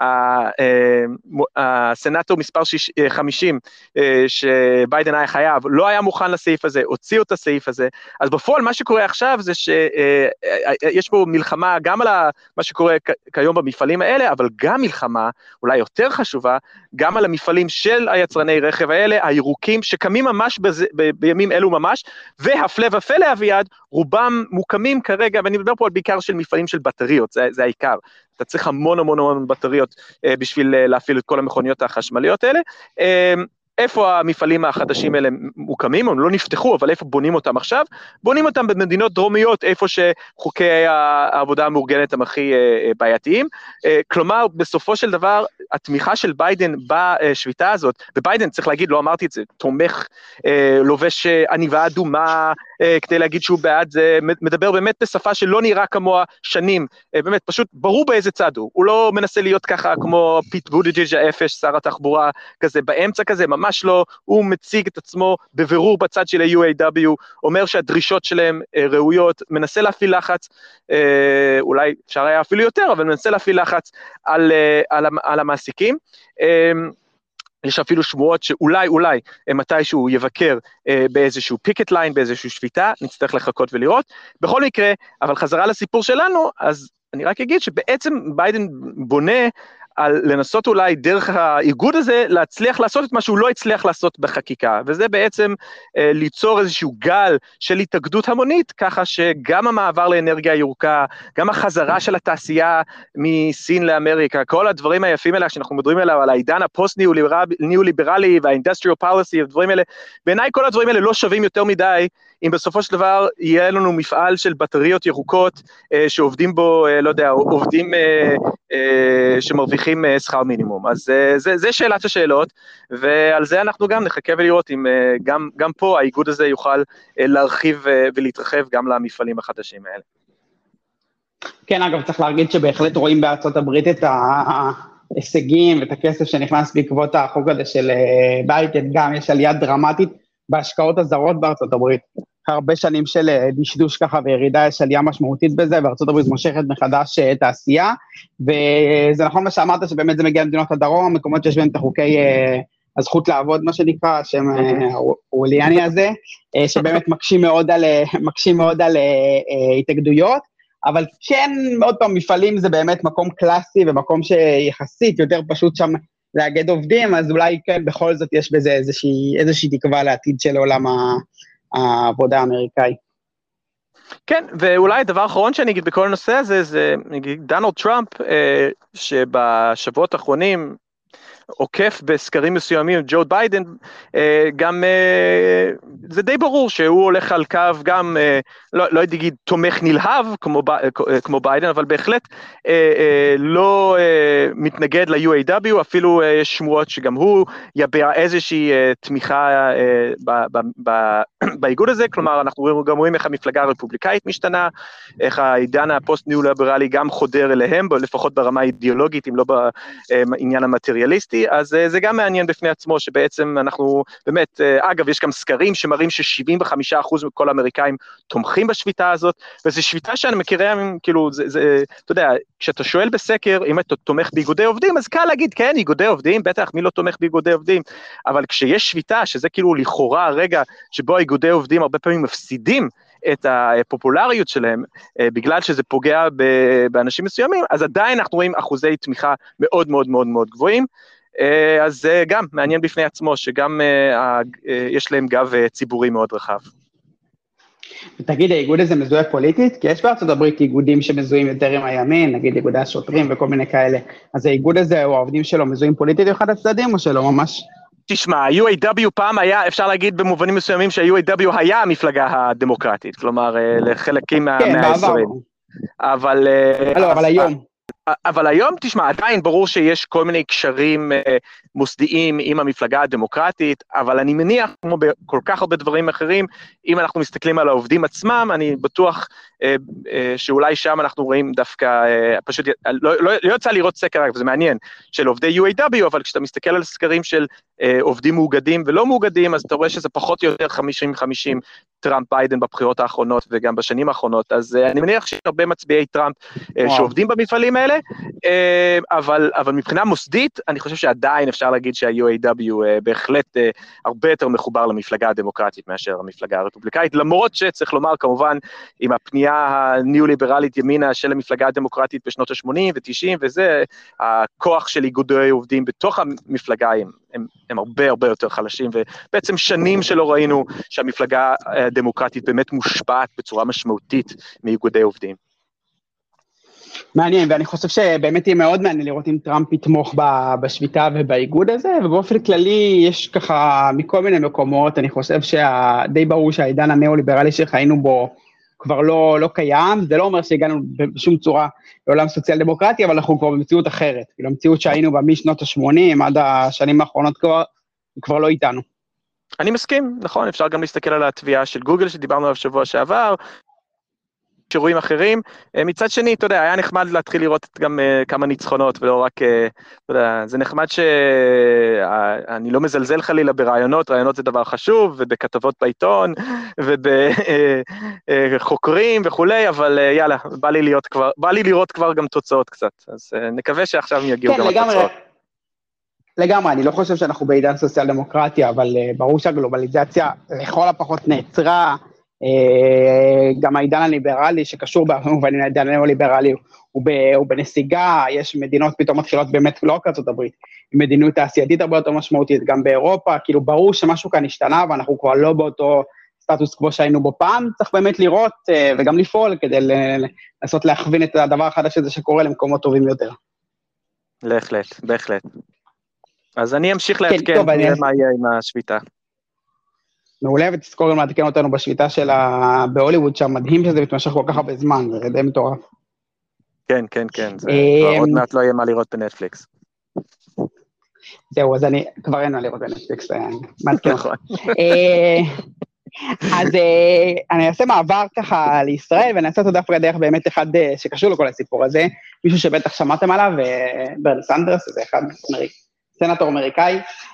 הסנאטור מספר חמישים, שביידן היה חייב, לא היה מוכן לסעיף הזה, הוציאו את הסעיף הזה, אז בפועל מה שקורה עכשיו זה שיש פה מלחמה גם על מה שקורה כיום במפעלים האלה, אבל גם מלחמה, אולי יותר חשובה, גם על המפעלים של היצרני רכב האלה, הירוקים, שקמים ממש בזה, ב, בימים אלו ממש, והפלא ופלא אביעד, רובם מוקמים כרגע, ואני מדבר פה על בעיקר של מפעלים של בטריות, זה, זה העיקר. אתה צריך המון המון המון בטריות אה, בשביל אה, להפעיל את כל המכוניות החשמליות האלה. אה, איפה המפעלים החדשים האלה מוקמים? הם לא נפתחו, אבל איפה בונים אותם עכשיו? בונים אותם במדינות דרומיות, איפה שחוקי העבודה המאורגנת הם הכי בעייתיים. כלומר, בסופו של דבר, התמיכה של ביידן בשביתה הזאת, וביידן, צריך להגיד, לא אמרתי את זה, תומך, לובש עניבה אדומה, כדי להגיד שהוא בעד זה, מדבר באמת בשפה שלא נראה כמוה שנים, באמת, פשוט ברור באיזה צד הוא, הוא לא מנסה להיות ככה כמו פיט בוטיג'יג' האפש, שר התחבורה, כזה באמצע כזה, ממש לא, הוא מציג את עצמו בבירור בצד של ה-יו איי דאבליו, אומר שהדרישות שלהם ראויות, מנסה להפעיל לחץ, אולי אפשר היה אפילו יותר, אבל מנסה להפעיל לחץ על, על, על המעסיקים, יש אפילו שמועות שאולי, אולי, מתישהו יבקר אה, באיזשהו פיקט ליין, באיזשהו שביתה, נצטרך לחכות ולראות. בכל מקרה, אבל חזרה לסיפור שלנו, אז אני רק אגיד שבעצם ביידן בונה על לנסות אולי דרך האיגוד הזה, להצליח לעשות את מה שהוא לא הצליח לעשות בחקיקה, וזה בעצם אה, ליצור איזשהו גל של התאגדות המונית, ככה שגם המעבר לאנרגיה ירוקה, גם החזרה של התעשייה מסין לאמריקה, כל הדברים היפים האלה שאנחנו מדברים עליו, על העידן הפוסט-ניאו-ליברלי והאינדסטריאל פוליסי, הדברים האלה, בעיניי כל הדברים האלה לא שווים יותר מדי, אם בסופו של דבר יהיה לנו מפעל של בטריות ירוקות, אה, שעובדים בו, אה, לא יודע, עובדים אה, אה, שמרוויחים אה, שכר מינימום. אז אה, זה, זה שאלת השאלות, ועל זה אנחנו גם נחכה ולראות אם אה, גם, גם פה האיגוד הזה יוכל אה, להרחיב אה, ולהתרחב גם למפעלים החדשים האלה. כן, אגב, צריך להגיד שבהחלט רואים בארצות הברית את ההישגים ואת הכסף שנכנס בעקבות החוק הזה של ביידן, גם יש עלייה דרמטית בהשקעות הזרות בארצות הברית. הרבה שנים של דשדוש ככה וירידה, יש עלייה משמעותית בזה, וארצות הברית מושכת מחדש את העשייה, וזה נכון מה שאמרת שבאמת זה מגיע למדינות הדרום, מקומות שיש בהם את החוקי הזכות לעבוד, מה שנקרא, השם הווליאני הזה, שבאמת מקשים מאוד על, מקשים מאוד על התאגדויות, אבל כן, עוד פעם, מפעלים זה באמת מקום קלאסי, ומקום שיחסית יותר פשוט שם לאגד עובדים, אז אולי כן, בכל זאת יש בזה איזושהי, איזושהי תקווה לעתיד של עולם העבודה האמריקאי. כן, ואולי הדבר האחרון שאני אגיד בכל הנושא הזה, זה נגיד דונלד טראמפ, שבשבועות האחרונים, עוקף בסקרים מסוימים, ג'ו ביידן, גם זה די ברור שהוא הולך על קו גם, לא, לא אגיד תומך נלהב כמו, כמו ביידן, אבל בהחלט לא מתנגד ל-יו איי דאבליו, אפילו יש שמועות שגם הוא יביע איזושהי תמיכה באיגוד הזה, כלומר אנחנו גם רואים איך המפלגה הרפובליקאית משתנה, איך העידן הפוסט-ניאו-ליברלי גם חודר אליהם, לפחות ברמה האידיאולוגית, אם לא בעניין המטריאליסטי, אז זה גם מעניין בפני עצמו, שבעצם אנחנו, באמת, אגב, יש גם סקרים שמראים ש-שבעים וחמישה אחוז מכל האמריקאים תומכים בשביתה הזאת, וזו שביתה שאני מכירה, כאילו, זה, זה, אתה יודע, כשאתה שואל בסקר, אם אתה תומך באיגודי עובדים, אז קל להגיד, כן, איגודי עובדים, בטח, מי לא תומך באיגודי עובדים, אבל כשיש שביתה, שזה כאילו לכאורה הרגע שבו האיגודי עובדים הרבה פעמים מפסידים, את הפופולריות שלהם, בגלל שזה פוגע באנשים מסוימים, אז עדיין אנחנו רואים אחוזי תמיכה מאוד מאוד מאוד מאוד גבוהים, אז זה גם מעניין בפני עצמו, שגם יש להם גב ציבורי מאוד רחב. תגיד, האיגוד הזה מזוהה פוליטית? כי יש בארצות הברית איגודים שמזוהים יותר עם הימין, נגיד איגודי השוטרים וכל מיני כאלה, אז האיגוד הזה או העובדים שלו מזוהים פוליטית אחד הצדדים או שלא ממש? תשמע, ה-יו איי דאבליו פעם היה, אפשר להגיד במובנים מסוימים שה-יו איי דאבליו היה המפלגה הדמוקרטית, כלומר, לחלקים מהמאה ה-עשרים. אבל... לא, אבל היום. אבל היום, תשמע, עדיין ברור שיש כל מיני קשרים מוסדיים עם המפלגה הדמוקרטית, אבל אני מניח, כמו בכל כך הרבה דברים אחרים, אם אנחנו מסתכלים על העובדים עצמם, אני בטוח שאולי שם אנחנו רואים דווקא, פשוט, לא, לא, לא יוצא לראות סקר, זה מעניין, של עובדי יו איי דאבליו, אבל כשאתה מסתכל על סקרים של עובדים מאוגדים ולא מאוגדים, אז אתה רואה שזה פחות או יותר חמישים חמישים טראמפ ביידן בבחירות האחרונות וגם בשנים האחרונות, אז אני מניח שיש הרבה מצביעי טראמפ שעובדים במפעלים האלה, אבל, אבל מבחינה מוסדית, אני חושב שעדיין אפשר להגיד שה-יו איי דאבליו בהחלט הרבה יותר מחובר למפלגה הדמוקרטית מאשר המפלגה הרפובליקאית, למרות שצריך לומר כמובן עם הפנייה הניאו-ליברלית ימינה של המפלגה הדמוקרטית בשנות ה-שמונים ו-תשעים, וזה הכוח של איגודי עובדים בתוך המפלגה הם, הם, הם הרבה הרבה יותר חלשים, ובעצם שנים שלא ראינו שהמפלגה הדמוקרטית באמת מושפעת בצורה משמעותית מאיגודי עובדים. מעניין, ואני חושב שבאמת יהיה מאוד מעניין לראות אם טראמפ יתמוך בשביתה ובאיגוד הזה, ובאופן כללי יש ככה מכל מיני מקומות, אני חושב שדי ברור שהעידן הנאו-ליברלי שחיינו בו כבר לא, לא קיים, זה לא אומר שהגענו בשום צורה לעולם סוציאל דמוקרטי, אבל אנחנו כבר במציאות אחרת, כאילו המציאות שהיינו בה משנות ה-שמונים עד השנים האחרונות כבר, כבר לא איתנו. אני מסכים, נכון, אפשר גם להסתכל על התביעה של גוגל שדיברנו עליו שבוע שעבר, שירועים אחרים, מצד שני, אתה יודע, היה נחמד להתחיל לראות גם כמה ניצחונות, ולא רק, אתה יודע, זה נחמד שאני לא מזלזל חלילה ברעיונות, רעיונות זה דבר חשוב, ובכתבות בעיתון, ובחוקרים וכולי, אבל יאללה, בא לי להיות כבר, בא לי לראות כבר גם תוצאות קצת, אז נקווה שעכשיו יגיעו גם התוצאות. לגמרי, אני לא חושב שאנחנו בעידן סוציאל דמוקרטיה, אבל ברור שהגלובליזציה לכל הפחות נעצרה, גם העידן הליברלי שקשור במובנים לעידן הליברלי הוא בנסיגה, יש מדינות פתאום מתחילות באמת לא רק ארצות הברית, מדיניות תעשייתית הרבה יותר משמעותית, גם באירופה, כאילו ברור שמשהו כאן השתנה ואנחנו כבר לא באותו סטטוס כמו שהיינו בו פעם, צריך באמת לראות וגם לפעול כדי לנסות להכווין את הדבר החדש הזה שקורה למקומות טובים יותר. בהחלט, בהחלט. אז אני אמשיך לעדכן, נראה מה יהיה עם השביתה. מעולה, ותזכור גם לעדכן אותנו בשביתה שלה בהוליווד, שהמדהים שזה מתמשך כל כך הרבה זמן, זה די מטורף. כן, כן, כן, זה עוד מעט לא יהיה מה לראות בנטפליקס. זהו, אז אני, כבר אין מה לראות בנטפליקס, מעדכן. אז אני אעשה מעבר ככה לישראל, ואני אעשה אותו דווקא דרך באמת אחד שקשור לכל הסיפור הזה, מישהו שבטח שמעתם עליו, ברני סנדרס, זה אחד סנטור אמריקאי,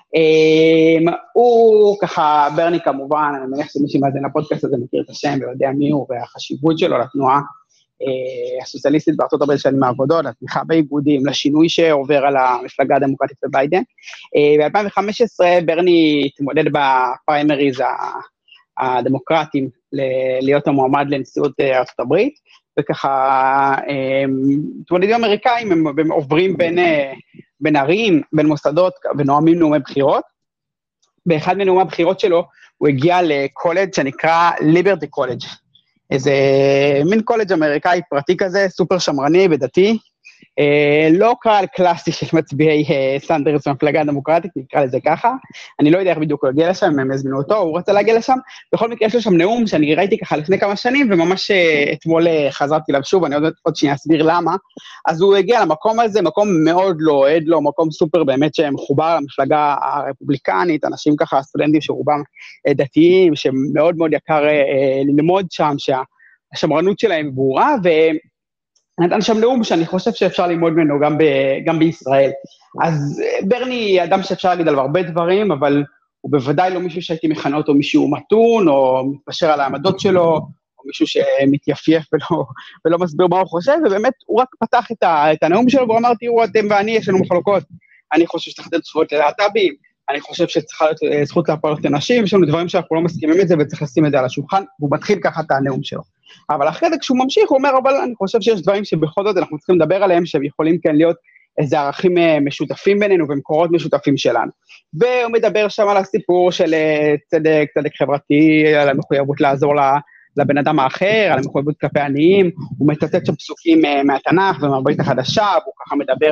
הוא ככה, ברני כמובן, אני מניח שמי שמאזין לפודקאסט הזה מכיר את השם ויודע מי הוא, והחשיבות שלו לתנועה הסוציאליסטית בארצות הברית שנים העבודות, לתמיכה באיגודים, לשינוי שעובר על המפלגה הדמוקרטית בביידן. ב-אלפיים וחמש עשרה ברני התמודד בפריימריז הדמוקרטיים להיות המועמד לנשיאות ארצות הברית, וככה התמודדים אמריקאים הם עוברים בין, בין ערים, בין מוסדות ונואמים נאומי בחירות. באחד מנאומי הבחירות שלו הוא הגיע לקולג' שנקרא ליברטי קולג', איזה מין קולג' אמריקאי פרטי כזה, סופר שמרני ודתי, אה, לא קהל קלאסי של מצביעי אה, סנדרס במפלגה הדמוקרטית, נקרא לזה ככה, אני לא יודע איך בדיוק הוא הגיע לשם, הם הזמינו אותו, הוא רצה להגיע לשם, בכל מקרה יש לו שם נאום שאני ראיתי ככה לפני כמה שנים, וממש אה, אתמול אה, חזרתי אליו שוב, אני עוד, עוד שנייה אסביר למה, אז הוא הגיע למקום הזה, מקום מאוד לא אוהד לו, מקום סופר באמת שמחובר למפלגה הרפובליקנית, אנשים ככה, סטודנטים שרובם אה, דתיים, שמאוד מאוד יקר אה, ללמוד שם, שהשמרנות שלהם ברורה, ו... נתן שם נאום שאני חושב שאפשר ללמוד ממנו גם, ב, גם בישראל. אז ברני אדם שאפשר להגיד עליו הרבה דברים, אבל הוא בוודאי לא מישהו שהייתי מכנה אותו מישהו מתון, או מתפשר על העמדות שלו, או מישהו שמתייפייף ולא, ולא מסביר מה הוא חושב, ובאמת הוא רק פתח את, ה, את הנאום שלו, והוא אמר, תראו, אתם ואני, יש לנו מחלוקות. אני חושב שצריך לתת זכויות ללהט"בים, אני חושב שצריכה להיות זכות להפלות לנשים, יש לנו דברים שאנחנו לא מסכימים את זה, וצריך לשים את זה על השולחן, והוא מתחיל ככה את הנאום שלו. אבל אחרי זה כשהוא ממשיך, הוא אומר, אבל אני חושב שיש דברים שבכל זאת אנחנו צריכים לדבר עליהם, שהם יכולים כן להיות איזה ערכים משותפים בינינו, ומקורות משותפים שלנו. והוא מדבר שם על הסיפור של צדק, צדק חברתי, על המחויבות לעזור לבן אדם האחר, על המחויבות כלפי עניים, הוא מצטט שם פסוקים מהתנ"ך ומהברית החדשה, והוא ככה מדבר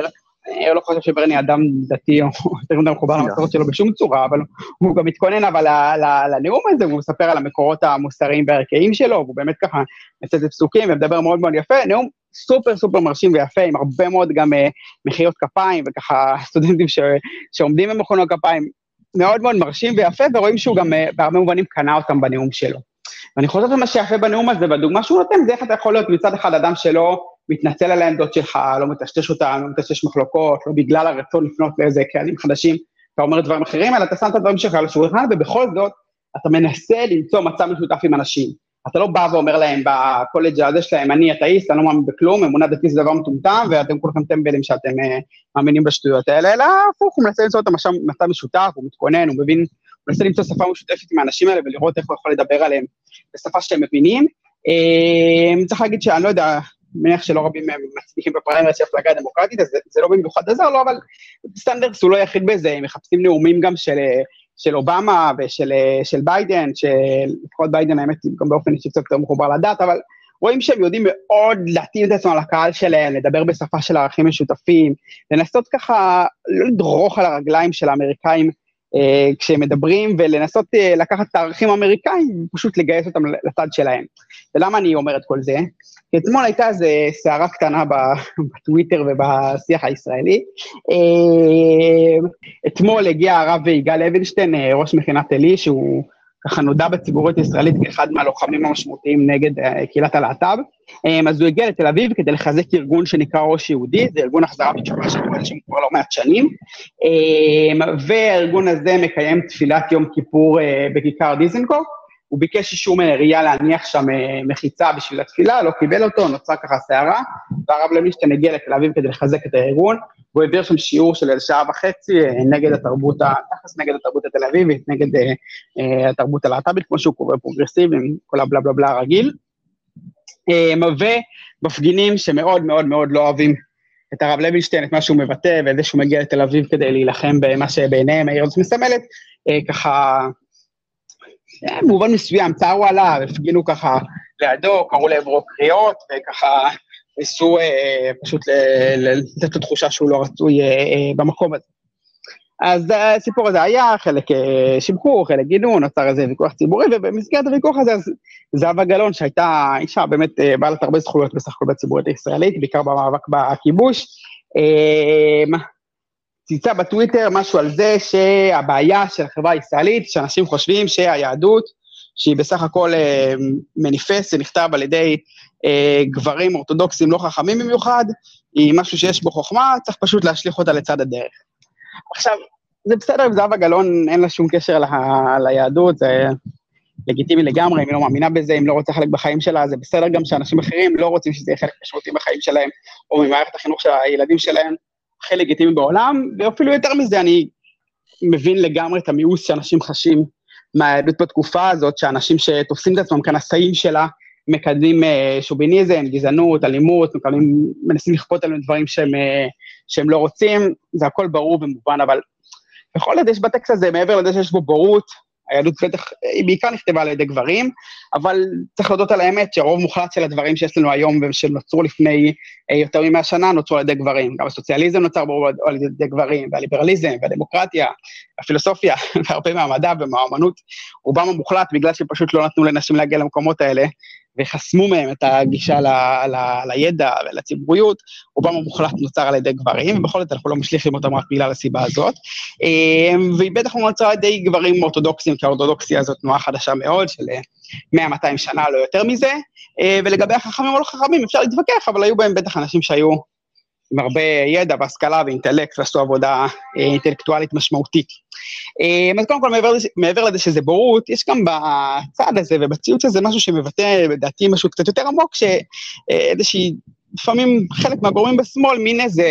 אני לא חושב שברני אדם דתי, או יותר מדי מחובר למסורת שלו בשום צורה, אבל הוא גם מתכונן אבל לנאום הזה, הוא מספר על המקורות המוסריים והערכיים שלו, והוא באמת ככה מצטט פסוקים, ומדבר מאוד מאוד יפה, נאום סופר סופר מרשים ויפה, עם הרבה מאוד גם מחיאות כפיים, וככה סטודנטים שעומדים במכונות כפיים, מאוד מאוד מרשים ויפה, ורואים שהוא גם בהרבה מובנים קנה אותם בנאום שלו. ואני חושב שמה שיפה בנאום הזה, בדוגמה שהוא נותן, זה איך אתה יכול להיות מצד אחד אדם שלא מתנצל על העמדות שלך, לא מטשטש אותם, לא מטשטש מחלוקות, לא בגלל הרצון לפנות לאיזה קהלים חדשים, אתה אומר דברים אחרים, אלא אתה שם את הדברים שלך על השולחן, ובכל זאת אתה מנסה למצוא מצע משותף עם אנשים. אתה לא בא ואומר להם בקולג' הזה שלהם, אני אתאיסט, אני לא מאמין בכלום, אמונה דתית זה דבר מטומטם, ואתם כולכם טמבלים שאתם מאמינים בשטויות האלה, אלא הפוך, הוא מנסה למצוא את מצע משותף, הוא מתכונן, הוא מבין, הוא מנסה למצוא שפה משותפת עם האנשים האלה, ולראות איך הוא יכול לדבר עליהם בשפה שהם מבינים. צריך להגיד שאני לא יודע, מניח שלא רבים מצליחים בפריימריז של המפלגה הדמוקרטית, אז זה לא במיוחד עזר לו, אבל סטנדרס הוא לא יחיד בזה, הם מחפשים נאומים גם של, של אובמה ושל של ביידן, שלפחות ביידן האמת גם באופן אישי קצת יותר מחובר לדת, אבל רואים שהם יודעים מאוד להתאים את עצמם לקהל שלהם, לדבר בשפה של ערכים משותפים, לנסות ככה, לא לדרוך על הרגליים של האמריקאים, כשהם מדברים, ולנסות לקחת את הערכים האמריקאים, ופשוט לגייס אותם לצד שלהם. ולמה אני אומר את כל זה? כי אתמול הייתה איזו סערה קטנה בטוויטר ובשיח הישראלי. אתמול הגיע הרב יגאל לוינשטיין, ראש מכינת עלי, שהוא ככה נודע בציבוריות הישראלית כאחד מהלוחמים המשמעותיים נגד קהילת הלהט"ב. אז הוא הגיע לתל אביב כדי לחזק ארגון שנקרא ראש יהודי, זה ארגון החזרה בתשובה שפועל שם כבר לא מעט שנים, והארגון הזה מקיים תפילת יום כיפור בכיכר דיזנגוף, הוא ביקש אישור מעירייה להניח שם מחיצה בשביל התפילה, לא קיבל אותו, נוצרה ככה סערה, והרב לוינשטיין הגיע לתל אביב כדי לחזק את הארגון, והוא העביר שם שיעור של שעה וחצי נגד התרבות, תכלס נגד התרבות התל אביבית, נגד התרבות הלהט"בית, כמו שהוא קורא פרוגרסיבי, עם כל הבלה בלה בלה הרגיל, ומפגינים שמאוד מאוד מאוד לא אוהבים את הרב לוינשטיין, את מה שהוא מבטא, ואת זה שהוא מגיע לתל אביב כדי להילחם במה שבעיניהם העיר הזאת מסמלת, ככה, במובן מסוים, צערו עליו, הפגינו ככה לידו, קראו לעברו קריאות, וככה ניסו אה, פשוט לתת לו תחושה שהוא לא רצוי אה, אה, במקום הזה. אז הסיפור הזה היה, חלק אה, שיבחו, חלק גינו, נוצר איזה ויכוח ציבורי, ובמסגרת הוויכוח הזה, אז זהבה גלאון, שהייתה אישה באמת אה, בעלת הרבה זכויות בסך הכל בציבוריות הישראלית, בעיקר במאבק בכיבוש, אה, ציצה בטוויטר משהו על זה שהבעיה של החברה הישראלית, שאנשים חושבים שהיהדות, שהיא בסך הכל אה, מניפסט, שנכתב על ידי אה, גברים אורתודוקסים לא חכמים במיוחד, היא משהו שיש בו חוכמה, צריך פשוט להשליך אותה לצד הדרך. עכשיו, זה בסדר, זהבה גלאון אין לה שום קשר לה, ליהדות, זה לגיטימי לגמרי, אם היא לא מאמינה בזה, אם לא רוצה חלק בחיים שלה, זה בסדר גם שאנשים אחרים לא רוצים שזה יהיה חלק משמעותי בחיים שלהם, או ממערכת החינוך של הילדים שלהם, הכי לגיטימי בעולם, ואפילו יותר מזה, אני מבין לגמרי את המיאוס שאנשים חשים מהיהדות בתקופה הזאת, שאנשים שתופסים את עצמם כנשאים שלה, מקדמים שוביניזם, גזענות, אלימות, מקדמים, מנסים לכפות עליהם דברים שהם, שהם לא רוצים, זה הכל ברור ומובן, אבל בכל זאת יש בטקסט הזה, מעבר לזה שיש בו בורות, היהדות בטח, היא בעיקר נכתבה על ידי גברים, אבל צריך להודות על האמת שהרוב מוחלט של הדברים שיש לנו היום, ושנוצרו לפני יותר ממאה שנה, נוצרו על ידי גברים. גם הסוציאליזם נוצר בו על ידי גברים, והליברליזם, והדמוקרטיה, והפילוסופיה, והרבה מהמדע ומהאמנות, רובם המוחלט, בגלל שפשוט לא נתנו לנשים להגיע למקומות האלה, וחסמו מהם את הגישה ל, ל, לידע ולציבוריות, רובם המוחלט נוצר על ידי גברים, ובכל זאת אנחנו לא משליכים אותם רק בגלל הסיבה הזאת, והיא בטח לא נוצרה על ידי גברים אורתודוקסים, כי האורתודוקסיה הזאת תנועה חדשה מאוד, של מאה מאתיים שנה, לא יותר מזה, ולגבי החכמים או לא חכמים אפשר להתווכח, אבל היו בהם בטח אנשים שהיו עם הרבה ידע והשכלה ואינטלקט, ועשו עבודה אינטלקטואלית משמעותית. אז קודם כל, מעבר, מעבר לזה שזה בורות, יש גם בצד הזה ובציוץ הזה משהו שמבטא, בדעתי, משהו קצת יותר עמוק, שאיזושהי, לפעמים חלק מהגורמים בשמאל, מין איזה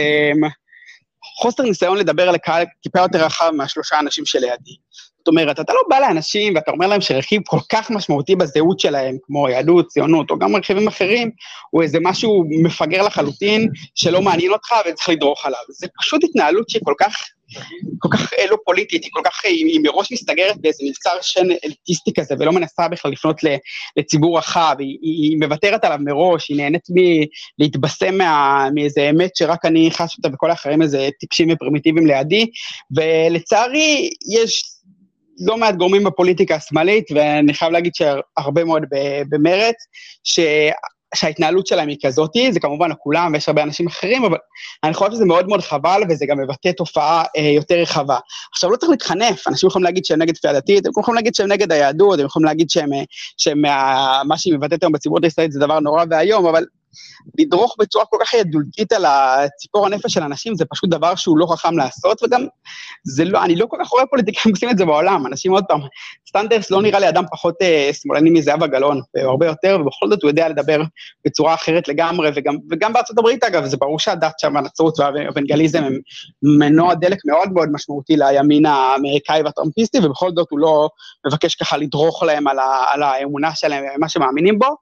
חוסר ניסיון לדבר על הקהל טיפה יותר רחב מהשלושה אנשים שלידי. זאת אומרת, אתה לא בא לאנשים ואתה אומר להם שרכיב כל כך משמעותי בזהות שלהם, כמו יהדות, ציונות, או גם רכיבים אחרים, הוא איזה משהו מפגר לחלוטין, שלא מעניין אותך וצריך לדרוך עליו. זה פשוט התנהלות שהיא כל כך כל כך לא פוליטית, היא כל כך, היא, היא מראש מסתגרת באיזה מבצר שן אליטיסטי כזה, ולא מנסה בכלל לפנות לציבור רחב, היא, היא מוותרת עליו מראש, היא נהנית מלהתבשם מה, מאיזה אמת שרק אני חש אותה, וכל האחרים איזה טיפשים ופרימיטיביים לידי, ולצערי יש לא מעט גורמים בפוליטיקה השמאלית, ואני חייב להגיד שהרבה מאוד במרץ, ש... שההתנהלות שלהם היא כזאתי, זה כמובן לכולם, ויש הרבה אנשים אחרים, אבל אני חושב שזה מאוד מאוד חבל, וזה גם מבטא תופעה אה, יותר רחבה. עכשיו, לא צריך להתחנף, אנשים יכולים להגיד שהם נגד כפייה דתית, הם יכולים להגיד שהם נגד היהדות, הם יכולים להגיד שהם, שהם מה שהיא מבטאת היום בציבוריות הישראלית זה דבר נורא והיום, אבל לדרוך בצורה כל כך ידולתית על הציפור הנפש של אנשים, זה פשוט דבר שהוא לא חכם לעשות, וגם זה לא, אני לא כל כך רואה פוליטיקאים עושים את זה בעולם, אנשים עוד פעם, סטנדרס לא נראה לי אדם פחות אה, שמאלני מזהבה גלאון, הרבה יותר, ובכל זאת הוא יודע לדבר בצורה אחרת לגמרי, וגם, וגם בארצות הברית אגב, זה ברור שהדת שם, הנצרות והאוונגליזם הם מנוע דלק מאוד מאוד משמעותי לימין האמריקאי והטראמפיסטי, ובכל זאת הוא לא מבקש ככה לדרוך להם על, ה, על האמונה שלהם, מה שמאמינים בו,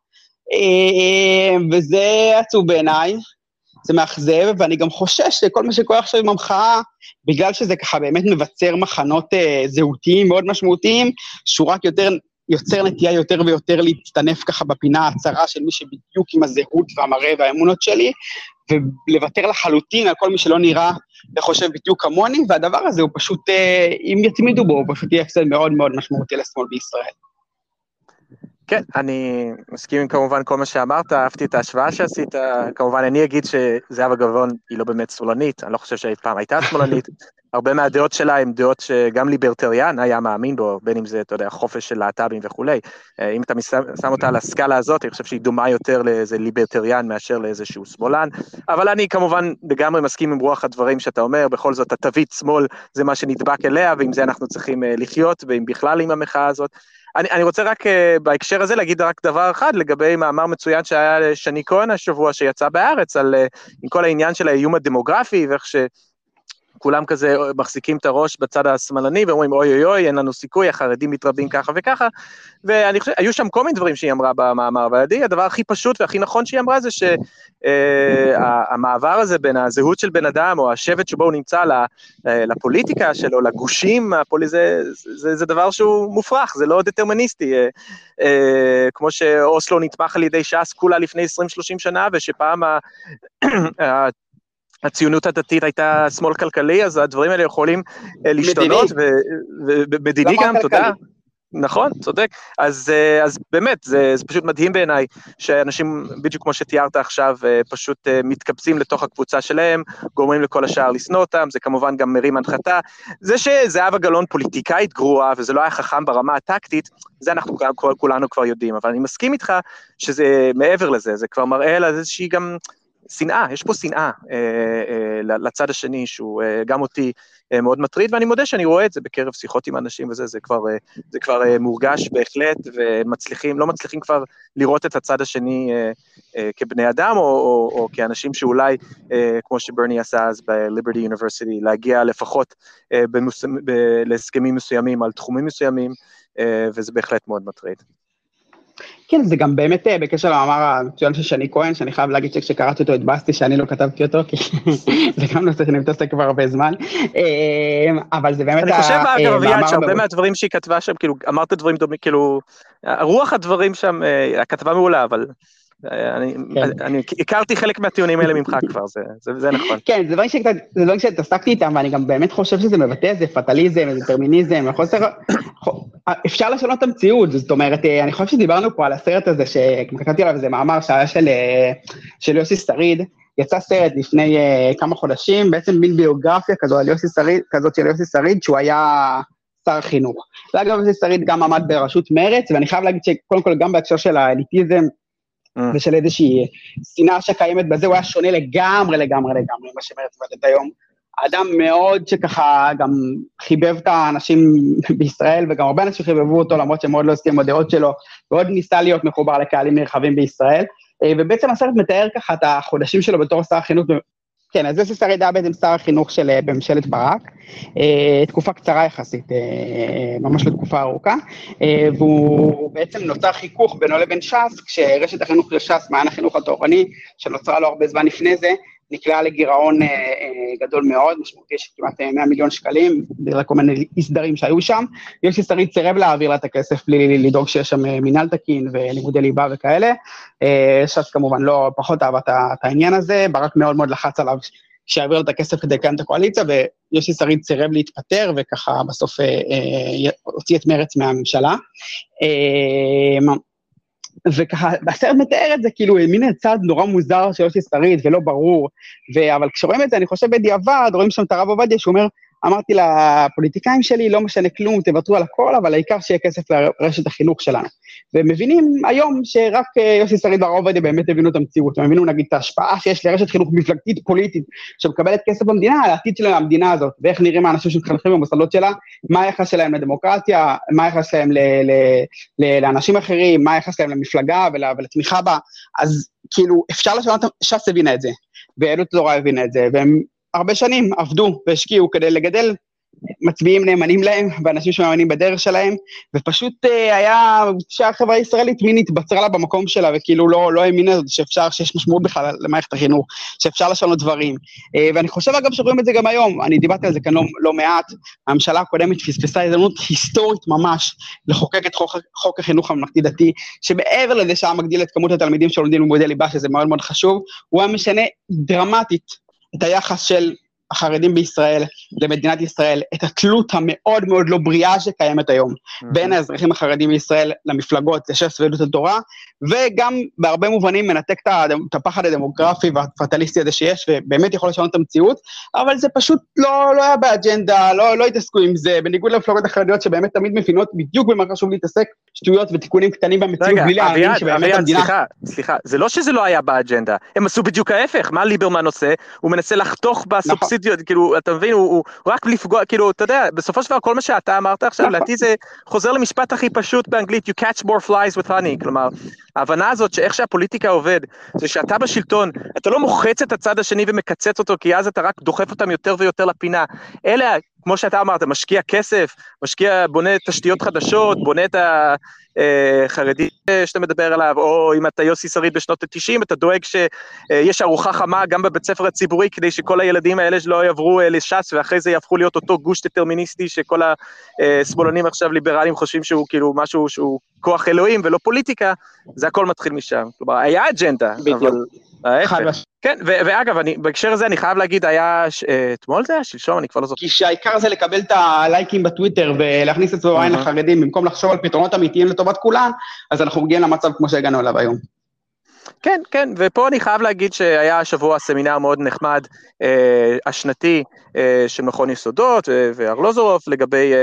וזה עצוב בעיניי, זה מאכזב, ואני גם חושש שכל מה שקורה עכשיו עם המחאה, בגלל שזה ככה באמת מבצר מחנות זהותיים מאוד משמעותיים, שהוא רק יותר, יוצר נטייה יותר ויותר להצטנף ככה בפינה הצרה של מי שבדיוק עם הזהות והמראה והאמונות שלי, ולוותר לחלוטין על כל מי שלא נראה וחושב בדיוק כמוני, והדבר הזה הוא פשוט, אם יתמידו בו, הוא פשוט יהיה הפסד מאוד מאוד משמעותי לשמאל בישראל. כן, אני מסכים עם כמובן כל מה שאמרת, אהבתי את ההשוואה שעשית, כמובן אני אגיד שזהבה גלאון היא לא באמת שמאלנית, אני לא חושב שאי פעם הייתה שמאלנית, הרבה מהדעות שלה הן דעות שגם ליברטריאן היה מאמין בו, בין אם זה, אתה יודע, חופש של להט"בים וכולי, אם אתה שם אותה על הסקאלה הזאת, אני חושב שהיא דומה יותר לאיזה ליברטריאן מאשר לאיזשהו שמאלן, אבל אני כמובן לגמרי מסכים עם רוח הדברים שאתה אומר, בכל זאת התווית שמאל זה מה שנדבק אליה, ועם זה אנחנו צריכים לחיות, ועם בכלל עם המחאה הזאת, אני, אני רוצה רק uh, בהקשר הזה להגיד רק דבר אחד, לגבי מאמר מצוין שהיה לשני כהן השבוע שיצא בארץ, על, uh, עם כל העניין של האיום הדמוגרפי, ואיך שכולם כזה מחזיקים את הראש בצד השמאלני, ואומרים אוי אוי אוי, אין לנו סיכוי, החרדים מתרבים ככה וככה, ואני חושב, היו שם כל מיני דברים שהיא אמרה במאמר, ועדי, הדבר הכי פשוט והכי נכון שהיא אמרה זה שהמעבר הזה בין הזהות של בן אדם, או השבט שבו הוא נמצא לפוליטיקה שלו, לגושים, זה, זה, זה דבר שהוא מופרך, זה לא דטרמיניסטי, כמו שאוסלו נתמך על ידי ש"ס כולה לפני עשרים שלושים שנה, ושפעם ה... הציונות הדתית הייתה שמאל כלכלי, אז הדברים האלה יכולים להשתנות, ומדיני גם, תודה. נכון, צודק. אז, אז באמת, זה, זה פשוט מדהים בעיניי, שאנשים, בדיוק כמו שתיארת עכשיו, פשוט מתקבצים לתוך הקבוצה שלהם, גורמים לכל השאר לשנוא אותם, זה כמובן גם מרים הנחתה. זה שזהבה גלאון פוליטיקאית גרועה, וזה לא היה חכם ברמה הטקטית, זה אנחנו כולנו כבר יודעים, אבל אני מסכים איתך שזה מעבר לזה, זה כבר מראה על איזושהי גם... שנאה, יש פה שנאה אה, אה, לצד השני, שהוא אה, גם אותי אה, מאוד מטריד, ואני מודה שאני רואה את זה בקרב שיחות עם אנשים וזה, זה כבר, אה, זה כבר אה, מורגש בהחלט, ומצליחים, לא מצליחים כבר לראות את הצד השני אה, אה, כבני אדם, או, או, או כאנשים שאולי, אה, כמו שברני עשה אז ב-Liberty University, להגיע לפחות אה, במוס... ב... להסכמים מסוימים על תחומים מסוימים, אה, וזה בהחלט מאוד מטריד. כן, זה גם באמת בקשר למאמר המצוין של שני כהן, שאני חייב להגיד שכשקראתי אותו התבאסתי שאני לא כתבתי אותו, כי זה גם נושא שאני מתעסק כבר הרבה זמן, אבל זה באמת... אני חושב אגב, אביעד, שהרבה מהדברים שהיא כתבה שם, כאילו, אמרת דברים דומים, כאילו, רוח הדברים שם, הכתבה מעולה, אבל... אני, אני הכרתי חלק מהטיעונים האלה ממך כבר, זה, זה, זה נכון. כן, זה דברים שהתעסקתי איתם, ואני גם באמת חושב שזה מבטא איזה פטליזם, איזה טרמיניזם, אפשר לשנות את המציאות, זאת אומרת, אני חושב שדיברנו פה על הסרט הזה, שכתבתי עליו איזה מאמר שהיה של, של יוסי שריד, יצא סרט לפני כמה חודשים, בעצם מין ביוגרפיה כזו, על יוסי שריד, כזאת של יוסי שריד, שהוא היה שר החינוך. ואגב, יוסי שריד גם עמד בראשות מרץ, ואני חייב להגיד שקודם כל גם בהקשר של האליטיזם, ושל איזושהי שנאה שקיימת בזה, הוא היה שונה לגמרי, לגמרי, לגמרי, מה שמרץ מבטאת היום. האדם מאוד שככה גם חיבב את האנשים בישראל, וגם הרבה אנשים חיבבו אותו, למרות שהם מאוד לא הסכים בדעות שלו, ועוד ניסה להיות מחובר לקהלים נרחבים בישראל, ובעצם הסרט מתאר ככה את החודשים שלו בתור שר החינוך, כן, אז יוסי שריד היה בעצם שר החינוך של בממשלת ברק, תקופה קצרה יחסית, ממש לתקופה ארוכה, והוא בעצם נוצר חיכוך בינו לבין ש"ס, כשרשת החינוך של ש"ס, מעיין החינוך התורני, שנוצרה לו הרבה זמן לפני זה, נקלעה לגירעון גדול מאוד, משמעותי של כמעט מאה מיליון שקלים, בגלל כל מיני אי-סדרים שהיו שם, יוסי שריד סירב להעביר לה את הכסף, בלי לדאוג שיש שם מינהל תקין ולימודי ליבה וכאלה, ש"ס כמובן לא פחות אהבה את העניין הזה, ברק מאוד מאוד לחץ עליו, שיעביר את הכסף כדי לקיים את הקואליציה, ויוסי שריד סירב להתפטר, וככה בסוף הוציא את מרץ מהממשלה, וככה, הסרט מתאר את זה, כאילו, מין צעד נורא מוזר של יוסי שריד, ולא ברור, ו... אבל כשרואים את זה, אני חושב בדיעבד, רואים שם את הרב עובדיה, שהוא אומר, אמרתי לפוליטיקאים שלי, לא משנה כלום, תוותרו על הכל, אבל העיקר שיהיה כסף לרשת החינוך שלנו. ומבינים היום שרק יוסי שריד והרב עובדיה באמת הבינו את המציאות, הם הבינו נגיד את ההשפעה שיש לרשת חינוך מפלגתית פוליטית, שמקבלת כסף במדינה, על העתיד של המדינה הזאת, ואיך נראים האנשים שמתחנכים במוסדות שלה, מה היחס שלהם לדמוקרטיה, מה היחס שלהם ל- ל- ל- לאנשים אחרים, מה היחס שלהם למפלגה ול- ולתמיכה בה, אז כאילו אפשר לשנות, ש"ס הבינה את זה, ויהדות התורה הבינה את זה, והם הרבה שנים עבדו והשקיעו כדי לגדל מצביעים נאמנים להם, ואנשים שמאמינים בדרך שלהם, ופשוט אה, היה, שהחברה הישראלית מין התבצרה לה במקום שלה, וכאילו לא, לא האמינה שאפשר, שיש משמעות בכלל למערכת החינוך, שאפשר לשנות דברים, אה, ואני חושב אגב שרואים את זה גם היום, אני דיברתי על זה כאן לא, לא מעט, הממשלה הקודמת פספסה הזדמנות היסטורית ממש, לחוקק את חוק, חוק החינוך הממלכתי דתי, שבעבר לזה שהיה מגדיל את כמות התלמידים שלומדים לימודי ליבה, שזה מאוד מאוד חשוב, הוא היה משנה דרמטית את היחס של החרדים בישראל, למדינת ישראל, את התלות המאוד מאוד לא בריאה שקיימת היום, mm-hmm. בין האזרחים החרדים בישראל למפלגות, לש"ס ויהדות התורה, וגם בהרבה מובנים מנתק את הפחד הדמוגרפי והפטליסטי הזה שיש, ובאמת יכול לשנות את המציאות, אבל זה פשוט לא, לא היה באג'נדה, לא, לא התעסקו עם זה, בניגוד למפלגות החרדיות שבאמת תמיד מבינות בדיוק במה חשוב להתעסק, שטויות ותיקונים קטנים במציאות, בלי להאמין שבאמת אביעד, המדינה... סליחה, סליחה, זה לא שזה לא היה באג'נדה, הם עשו בדיוק ההפך, מה ליברמן עושה? הוא מנסה לחתוך בסובסידיות, כאילו, אתה מבין, הוא, הוא רק לפגוע, כאילו, אתה יודע, בסופו של דבר, כל מה שאתה אמרת עכשיו, לדעתי זה חוזר למשפט הכי פשוט באנגלית, you catch more flies with honey, כלומר, ההבנה הזאת שאיך שהפוליטיקה עובד, זה שאתה בשלטון, אתה לא מוחץ את הצד השני ומקצץ אותו, כי אז אתה רק דוחף אותם יותר ויותר לפינה, אלא, כמו שאתה אמרת, משקיע כסף, משקיע, בונה תשתיות חדשות, בונה את החרדי שאתה מדבר עליו, או אם אתה יוסי שריד בשנות ה-תשעים, אתה דואג שיש ארוחה חמה גם בבית ספר הציבורי, כדי שכל הילדים האלה לא יעברו לש"ס, ואחרי זה יהפכו להיות אותו גוש דטרמיניסטי, שכל השמאלנים עכשיו ליברליים חושבים שהוא כאילו משהו שהוא כוח אלוהים ולא פוליטיקה, זה הכל מתחיל משם. כלומר, היה אג'נדה, אבל... כן, ואגב, בהקשר הזה אני חייב להגיד, היה, אתמול זה היה שלשום, אני כבר לא זוכר. כי שהעיקר זה לקבל את הלייקים בטוויטר, ולהכניס את זה בעין לחרדים, במקום לחשוב על פתרונות אמיתיים לטובת כולן, אז אנחנו מגיעים למצב כמו שהגענו אליו היום. כן, כן, ופה אני חייב להגיד שהיה השבוע סמינר מאוד נחמד, השנתי של מכון יסודות, וארלוזורוף, לגבי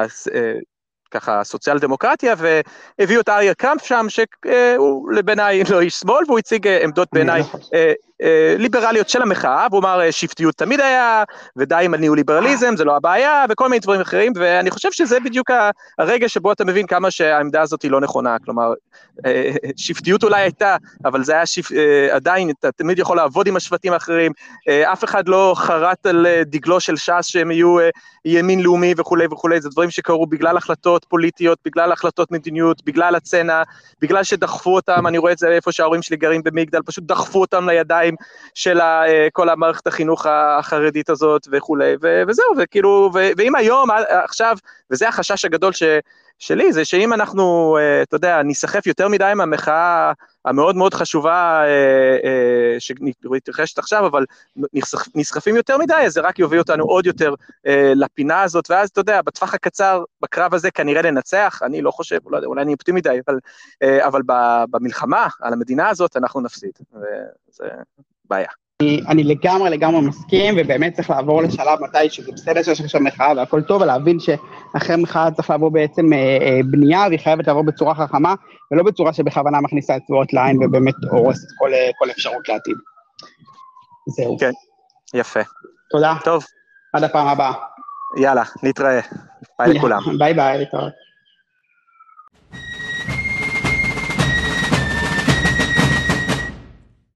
ככה סוציאל דמוקרטיה, והביאו את אריה קמפ שם, שהוא לבעיניי לא איש שמאל, והוא הציג עמדות בעיניי ליברליות של המחאה, והוא אמר שיפטיות תמיד היה, ודי עם הניאו-ליברליזם, זה לא הבעיה, וכל מיני דברים אחרים, ואני חושב שזה בדיוק הרגע שבו אתה מבין כמה שהעמדה הזאת היא לא נכונה, כלומר, שיפטיות אולי הייתה, אבל זה היה עדיין, אתה תמיד יכול לעבוד עם השבטים האחרים, אף אחד לא חרט על דגלו של ש"ס שהם יהיו ימין לאומי וכו' וכו', זה דברים שקרו בגלל החלטות פוליטיות, בגלל החלטות מדיניות, בגלל הצנע, בגלל שדחפו אותם, אני רואה את זה איפה שההורים שלי גרים במגדל, פשוט דחפו אותם לידיים של כל המערכת החינוך החרדית הזאת וכו', וזהו, וכאילו, ואם היום, עכשיו, וזה החשש הגדול ש... שלי, זה שאם אנחנו, אתה יודע, נסחף יותר מדי עם המחאה המאוד מאוד חשובה שנתרחשת עכשיו, אבל נסחפים יותר מדי, אז זה רק יוביל אותנו עוד יותר לפינה הזאת, ואז אתה יודע, בטווח הקצר, בקרב הזה כנראה לנצח, אני לא חושב, אולי אני אופטימי מדי, אבל, אבל במלחמה על המדינה הזאת אנחנו נפסיד, וזה בעיה. אני, אני לגמרי לגמרי מסכים, ובאמת צריך לעבור לשלב מתי שזה בסדר שיש עכשיו מחאה והכל טוב, ולהבין שאחרי מחאה צריך לעבור בעצם אה, אה, בנייה, והיא חייבת לעבור בצורה חכמה, ולא בצורה שבכוונה מכניסה אצבעות לעין, ובאמת הורסת כל, כל אפשרות לעתיד. זהו. כן, יפה. תודה. טוב. עד הפעם הבאה. יאללה, נתראה. ביי לכולם. ביי ביי, להתראות.